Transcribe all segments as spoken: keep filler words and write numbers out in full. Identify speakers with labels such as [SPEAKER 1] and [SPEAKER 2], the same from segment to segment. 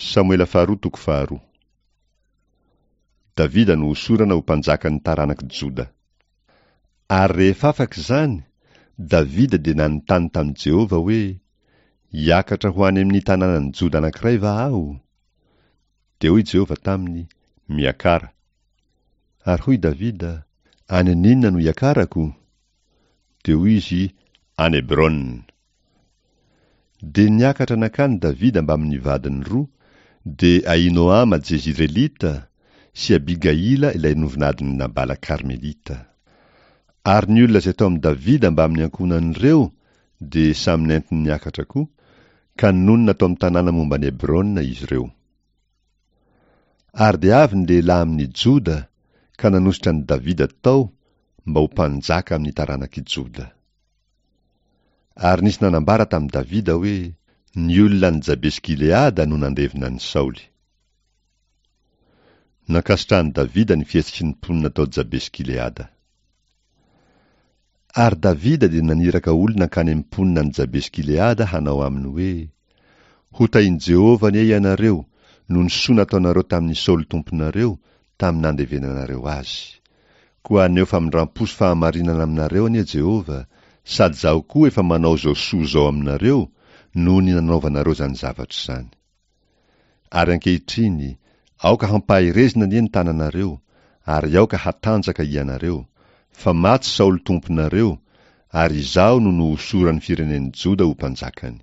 [SPEAKER 1] Samuela faharoa toko faharoa. Davida no hosorana ho mpanjakan'ny taranaky Joda. Ary rehefa afaka izany, Davida dia nanontany tamin'i Jehova hoe, hiakatra ho any amin'ny tanànan'i Joda anankiray va aho? Dia hoy Jehova taminy, miakara. Ary hoy Davida, any aninona no hiakarako? Dia hoy izy, any Hebron. Dia niakatra nakany Davida mba amin'ny vadiny roa, dia Ahinoama Jezirelita sy Abigaila ilay novinadiny Nabala Karmelita. Ary ny olona izay tao amin'ny Davida mba amin'ny ankonan'ireo dia samy nentiny niakatra koa, ka nonona tao amin'ny tanàna momba ny Hebron izy ireo. Ary dia avy ny lehilahy amin'ny Joda, ka nanositra ny Davida tao mba ho mpanjaka amin'ny taranaky Joda. Ary nisy nanambara tamin'i Davida hoe, ny olona ny Jabes Gileada no nandevina ny Saoly. Nankasitrahan'i Davida ny fihetsiky ny mponina tao Jabes Gileada. Ary Davida dia naniraka olona kany amin'ny mponina ny Jabes Gileada hanao aminy hoe, hotainy Jehova anie ianareo no ny soa nataonareo tamin'ny Saoly tomponareo tamin'ny nandevenanareo azy. Koa aneo famindram-poso fahamarinana aminareo anie Jehova, sady zaho koa efa manao zao soa zao aminareo noho ny nanaovanareo zany zavatra izany. Ary ankehitriny, aoka hampahirezina anie ny tananareo, ary aoka hatanjaka ianareo, fa maty Saoly tomponareo, ary izaho no no hosoran'ny firenen'ny Joda ho mpanjakany.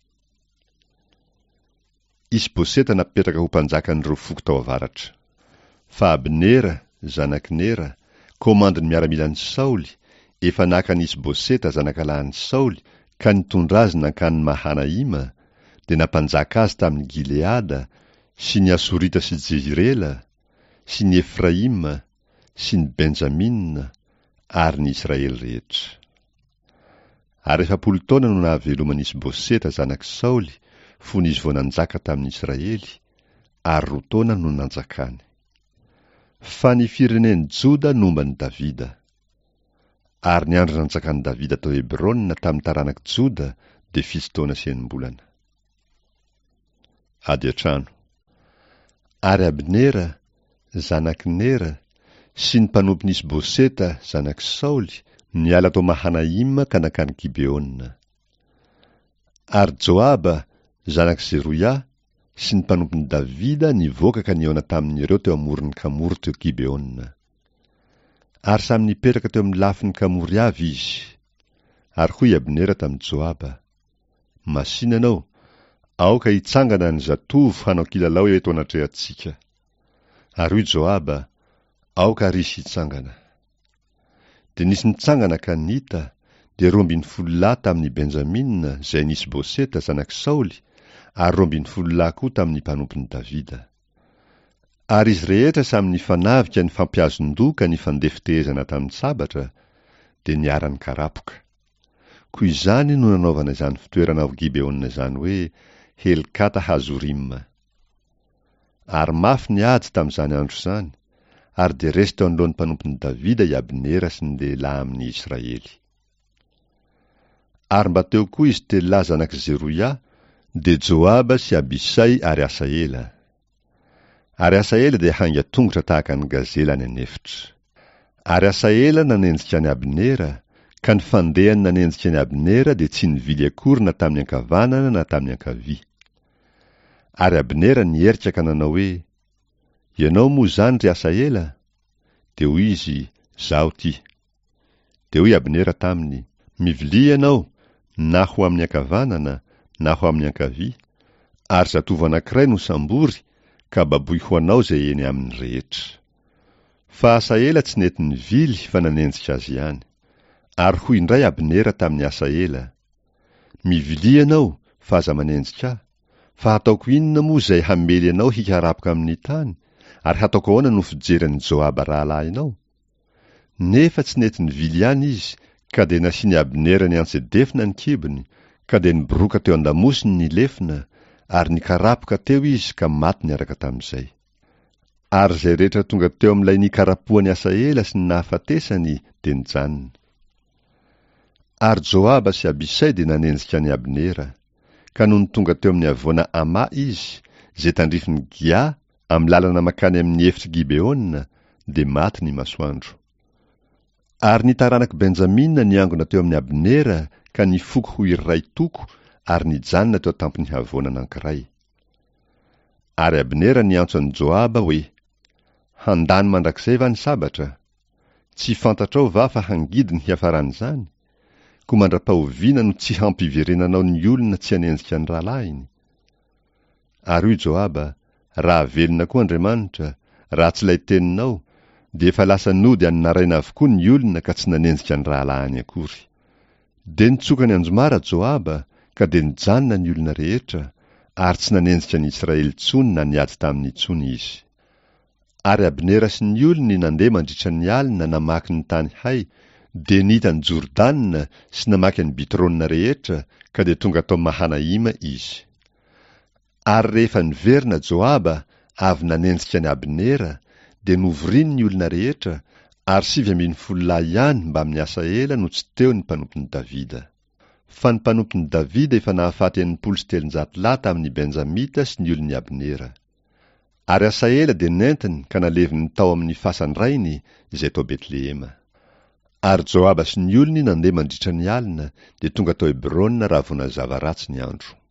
[SPEAKER 1] Isiboseta napetraka ho mpanjakan'ireo foko tao avaratra. Fa Abnera, zanaky Nera, komandiny miaramilan'ny Saoly, efa naka ny Isiboseta zanakalahan'ny Saoly, ka nitondra azy nankany Mahanaima, dia nampanjaka azy tamin'ny Gileada, sy ny Asorita sy Jezirela, sy ny Efraima, sy ny Benjamina, ary ny Israely rehetra. Ary efapolo taona no nahaveloman'i Isiboseta zanaky Saoly, fony izy vao nanjaka tamin'ny Israely, ary roa taona no nanjakany. Fa ny firenen'ny Joda nomban'i Davida. Ary ny andro nanjakan'i Davida tao Hebron tamin'ny taranaky Joda dia fito taona sy enim-bolana. Ady an-trano. Ary Abnera, zanaky Nera, sy ny mpanompo Isiboseta zanaky Saoly, niala tao Mahanaima ka nakany Gibeona. Ary Joaba, zanaky Zeruia, sy ny mpanompon'i Davida nivoaka ka niaona tamin'ireo teo amoron'ny Kamory teo Gibeona. Ary samy nipetraka teo amin'ny lafin'ny Kamory avy izy. Ary hoy Abnera tamin'i Joaba, masina anao, aoka hitsangana ny zatovo hanao kilalao eto anatrehantsika. Ary hoy Joaba, aoka risy hitsangana. Dia nisy nitsangana ka nita, dia roambin'ny folo lahy tamin'ny Benjamina, zay ny Isiboseta zanaky Saoly, ary roambin'ny folo lahy koa tamin'ny mpanompon'i Davida. Ary izy rehetra samy nifanavika ny fampiazon-doka ny fandefitehezana tamin'ny sabatra, dia niara-ny karapoka. Koa izany no nanaovana izany fitoerana ao Gibeona izany hoe Helkata Hazorim. Ary mafy ny ady tamin'izany andro izany, ary dia resy teo anoloan'ny mpanompon'i Davida i Abnera sy ny lehilahy amin'ny Israely. Ary mba teo koa izy telo zanaky Zeruia, dia Joaba sy Abisay ary Asaela. Ary Asaela dia hainga-tongotra tahaka ny gazela any anefitra. Ary Asaela nanenjika ny Abnera, ka ny fandehany nanenjika ny Abnera dia tsy nivily akory na tamin'ny ankavanana na tamin'ny ankavia. Ary Abnera nierika ka nanao hoe, ianao moa zany ry Asaela? Dia hoy izy, zaho ty. Dia hoy Abnera taminy, mivily ianao, na ho amin'ny ankavanana, na ho amin'ny ankavia, ary zatovo anankiray no sambory, ka baboy ho anao zay eny amin'ny rehetra. Fa Asaela tsy nety nivily fa nanenjika azy ihany. Ary hoy indray Abnera tamin'ny Asaela, mivily ianao fa aza manenjika, fa hataoko inona moa zay hamely ianao hikarapoka amin'ny tany, ary hataoko ahoana no fijeran'ny Joaba rahalahinao? Nefa tsy nety nivily ihany izy, ka dia nasiany Abnera ny antsedefina ny kibony, ka dia niboroka teo an-damosiny ny lefina, ary nikarapoka teo izy ka maty niaraka tamin'izay. Ary zay rehetra tonga teo amin'ilay nikarapoany Asaela sy ny nahafatesany dia nijanona. Ary Joaba sy Abisay dia nanenjika ny Abnera, ka noho ny tonga teo amin'ny havoana Ama izy, Zay tandrifiny Gia amin'ny lalana makany amin'ny efitry Gibeona dia maty ny masoandro. Ary ny taranaka Benjamina niangona teo amin'ny Abnera ka nifoky ho iray toko ary nijanona teo tampony havoana anankiray. Ary Abnera niantso an'i Joaba hoe, handany mandrakizay va ny sabatra? Tsy fantatrao va fa hangidy ny hiafaran'izany? Ko mandra-pahoviana no tsy hampiverenanao ny olona tsy hanenjika ny rahalahiny? Ary hoy Joaba, raha velona koa Andriamanitra, raha tsy ilay teninao, dia efa lasa nody hanonaraina avokoa ny olona ka tsy nanenjika ny rahalahiny akory. De nitsoka ny anjomara Joaba, ka de nijanona ny olona rehetra, ary tsy nanenjika ny Israely intsony na niady tamin'ny intsony izy. Ary Abnera sy ny olony nandeha mandritra ny alina namaky ny tany hay, de nihita ny Jordanina sy namaky ny Bitrona rehetra, ka de tonga tao Mahanaima izy. Ary rehefa niverina Joaba avy nanenjika ny Abnera, de novoriny ny olona rehetra, ary sivy ambin'ny folo lahy ihany mba miasa ela no tsy teo ny mpanompon'i Davida. Fa ny mpanompon'i Davida efa nahafaty enimpolo sy telonjato lahy tamin'ny Benjamita sy ny olon'ny Abnera. Ary Asaela de nentiny ka naleviny tao amin'ny fasany rainy izay tao Betlehema. Ary Joaba sy ny olony nandeha mandritra ny alina, de tonga tao Hebrona raha vao nazava ratsy ny andro.